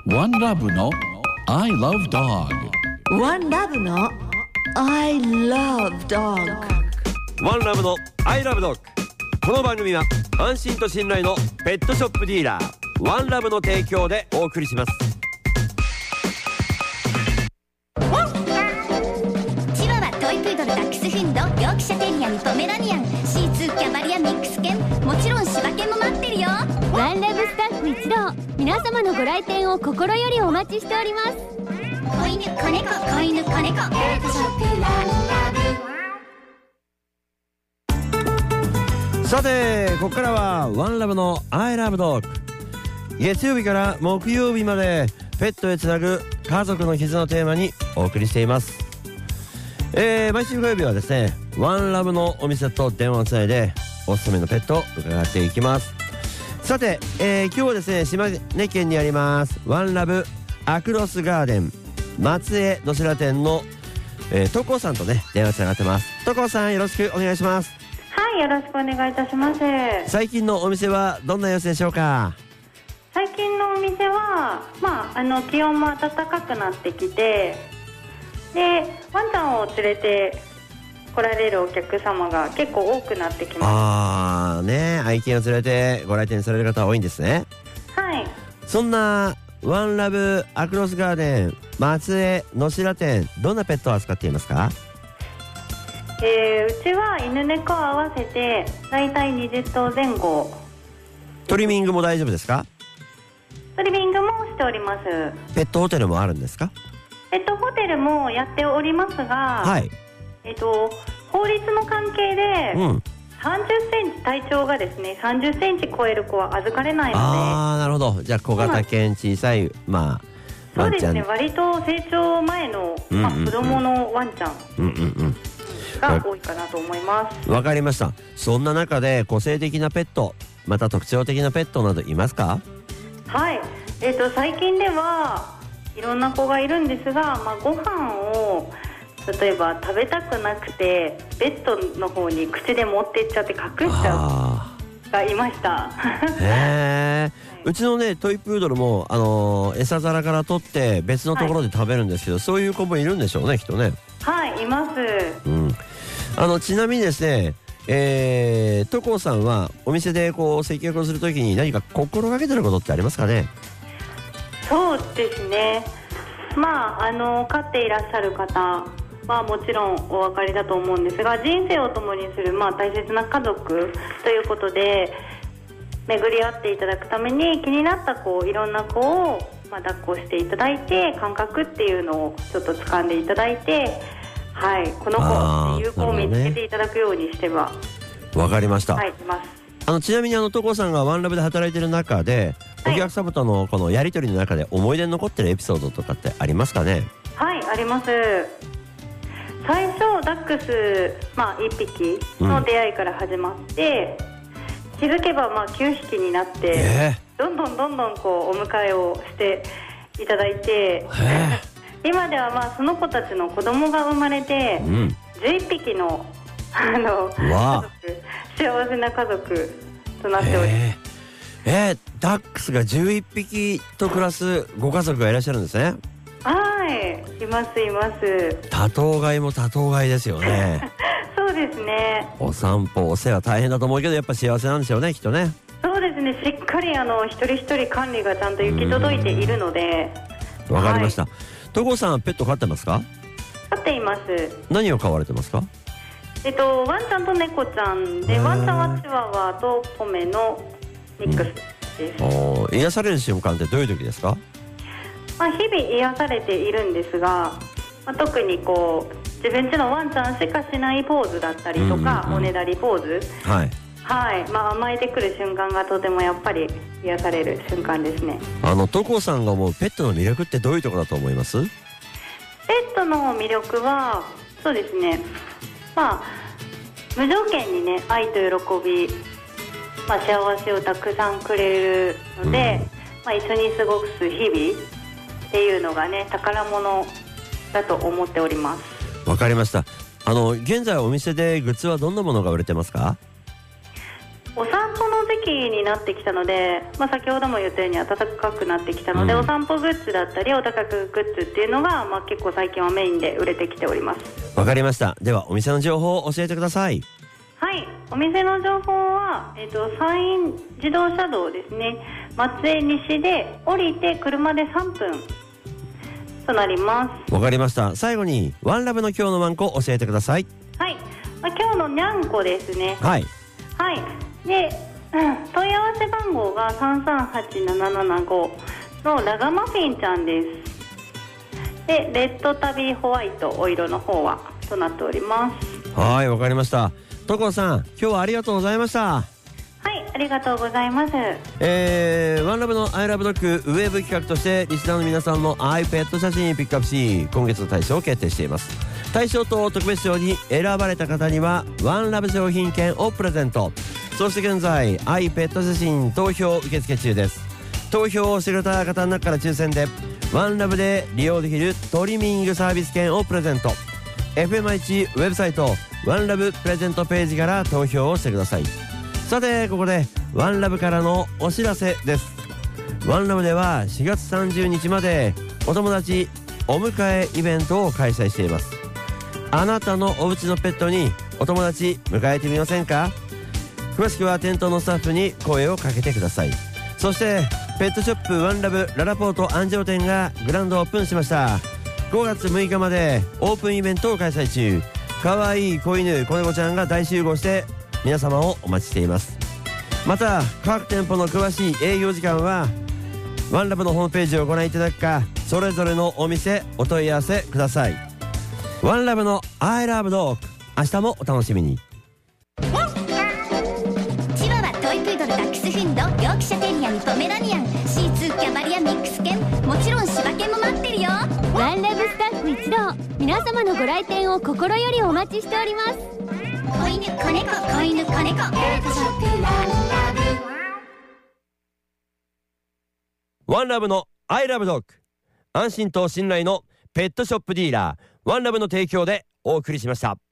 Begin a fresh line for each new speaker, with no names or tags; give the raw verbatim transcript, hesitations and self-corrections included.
ワンラブの I love dog。
ワンラブの I love dog。
ワンラブの I love dog。 この番組は安心と信頼のペットショップディーラーワンラブの提供でお送りします。
チワワ、トイプードル、ダックスフンド、ヨークシャテリアにポメラニアン、シーツー、キャバリア、ミックス犬、もちろん柴犬も待ってるよ。
ワンラブスタッフ一同、皆様のご来店を心よりお待ちしております。
子犬、子猫、子犬、子猫、ペットショップワンラブ。
さてここからはワンラブの I love dog。 月曜日から木曜日までペットへつなぐ家族の絆をテーマにお送りしています。えー、毎週火曜日はですね、ワンラブのお店と電話をつないでおすすめのペットを伺っていきます。さて、えー、今日はですね、島根県にありますワンラブアクロスガーデン松江どちら店の、えー、所さんとね電話つながってます。所さん、よろしくお願いします。
はい、よろしくお願いいたします。
最近のお店はどんな様子でしょうか？
最近のお店は、まあ、あの気温も暖かくなってきて、でワンちゃんを連れて来られるお客様が結構多くなってきま
あーね、愛犬を連れてご来店される方多いんですね。
す。はい。
そんなワンラブアクロスガーデン松江野白店、どんなペットを扱っていますか？
えー、うちは犬猫合わせてだいたいにじゅっとうぜん後。
トリミングも大丈夫ですか？
トリミングもしております。
ペットホテルもあるんですか？
ペットホテルもやっておりますが、
はい、
えっと、法律の関係で、
うん、
さんじゅっセンチ、体長がですねさんじゅっセンチ超える子は預かれないので。
あー、なるほど。じゃあ小型犬、小さい、まあ
そうですね、割と成長前の、まあ、子供のワンちゃんが多いかなと思います。
わかりました。そんな中で個性的なペット、また特徴的なペットなどいますか？
はい、えーと、最近ではいろんな子がいるんですが、まあ、ご飯を例えば食べたくなくてベッドの方に口で持ってっちゃって隠しちゃうがいました。
へー、うちのねトイプードルも、あのー、餌皿から取って別のところで食べるんですけど、はい、そういう子もいるんでしょうね、きっとね。
はい、います。
うん、あのちなみにですね、えー、所さんはお店でこう接客をするときに何か心がけてることってありますかね？
そうですね、まああの飼っていらっしゃる方はもちろんお分かりだと思うんですが、人生を共にする、まあ、大切な家族ということで巡り合っていただくために気になった子、いろんな子を、まあ、抱っこしていただいて、感覚っていうのをちょっと掴んでいただいて、はい、この子っていう子を見つけていただくようにしては。
わかりました。
はい、います。
あのちなみにあの所さんがワンラブで働いている中で、はい、お客様とのこのやり取りの中で思い出に残ってるエピソードとかってありますかね？
はい、あります。最初ダックス、まあ、いっぴきの出会いから始まって、うん、気づけばまあきゅうひきになって、えー、どんどんどんどんこうお迎えをしていただいて、えー、今ではまあその子たちの子供が生まれて、うん、じゅういっぴきのあの家族、幸せな家族となっております。えー
えー、ダックスがじゅういっぴきと暮らすご家族がいらっしゃるんですね。
はい、いますいます。
多頭飼いも多頭飼いですよね。
そうですね。
お散歩、お世話大変だと思うけど、やっぱ幸せなんでしょうね、きっとね。
そうですね、しっかりあの一人一人管理がちゃんと行き届いているので。
わかりました。
はい、
所さん、ペット飼ってますか？
飼っています。何
を飼われてますか？
えっと、ワンちゃんと猫ちゃんで、ワンちゃんはチワワとポメのミックスです。
うん、癒される瞬間ってどういう時ですか？
まあ、日々癒されているんですが、まあ、特にこう自分家のワンちゃんしかしないポーズだったりとか、うんうんうん、おねだりポーズ、はい、はい、まあ、甘えてくる瞬間がとてもやっぱり癒される瞬間ですね。
あの所さんが思うペットの魅力ってどういうところだと思います？
ペットの魅力はそうですね、まあ、無条件にね愛と喜び、まあ、幸せをたくさんくれるので、うん、まあ、一緒に過ごす日々っていうのがね宝物だと思っております。
わかりました。あの現在お店でグッズはどんなものが売れてますか？
お散歩の時期になってきたので、まあ、先ほども言ったように暖かくなってきたので、うん、お散歩グッズだったりお高くグッズっていうのが、まあ、結構最近はメインで売れてきております。
わかりました。ではお店の情報を教えてください。
はい、お店の情報は、えーと、山陰自動車道ですね、松江西で降りて車でさんぷんとなります。
わかりました。最後にワンラブの今日のワンコ教えてください。
はい、まあ、今日のにゃんこですね。
はい
はいで、うん、問い合わせ番号がさんさんはちななななごのラガマフィンちゃんです。でレッドタビーホワイトお色の方はとなっております。
はい、わかりました。所さん、今日はありがとうございました。
はい、ありがとうございます。
えー、ワンラブのアイラブドッグウェブ企画としてリスナーの皆さんの iPad 写真ピックアップし、今月の大賞を決定しています。大賞と特別賞に選ばれた方にはワンラブ商品券をプレゼント。そして現在 iPad 写真投票受付中です。投票をしてくれた方の中から抽選でワンラブで利用できるトリミングサービス券をプレゼント。 エフエムアイワン ウェブサイトワンラブプレゼントページから投票をしてください。さてここでワンラブからのお知らせです。ワンラブではしがつさんじゅうにちまでお友達お迎えイベントを開催しています。あなたのお家のペットにお友達迎えてみませんか？詳しくは店頭のスタッフに声をかけてください。そしてペットショップワンラブララポート安城店がグランドオープンしました。ごがつむいかまでオープンイベントを開催中。かわいい子犬子猫ちゃんが大集合して皆様をお待ちしています。また各店舗の詳しい営業時間はワンラブのホームページをご覧いただくか、それぞれのお店お問い合わせください。ワンラブの I love dog、 明日もお楽しみに。
チワワ、トイプードル、ダックスフンド、ヨークシャテリアにポメラニアン、シーツー、キャバリア、ミックス犬、もちろん柴犬も待ってるよ。
ワンラブスタッフ一同、皆様のご来店を心よりお待ちしております。
子犬子猫子犬子猫、ペットショップワンラ
ブ。ワンラブの I love dog、 安心と信頼のペットショップディーラーワンラブの提供でお送りしました。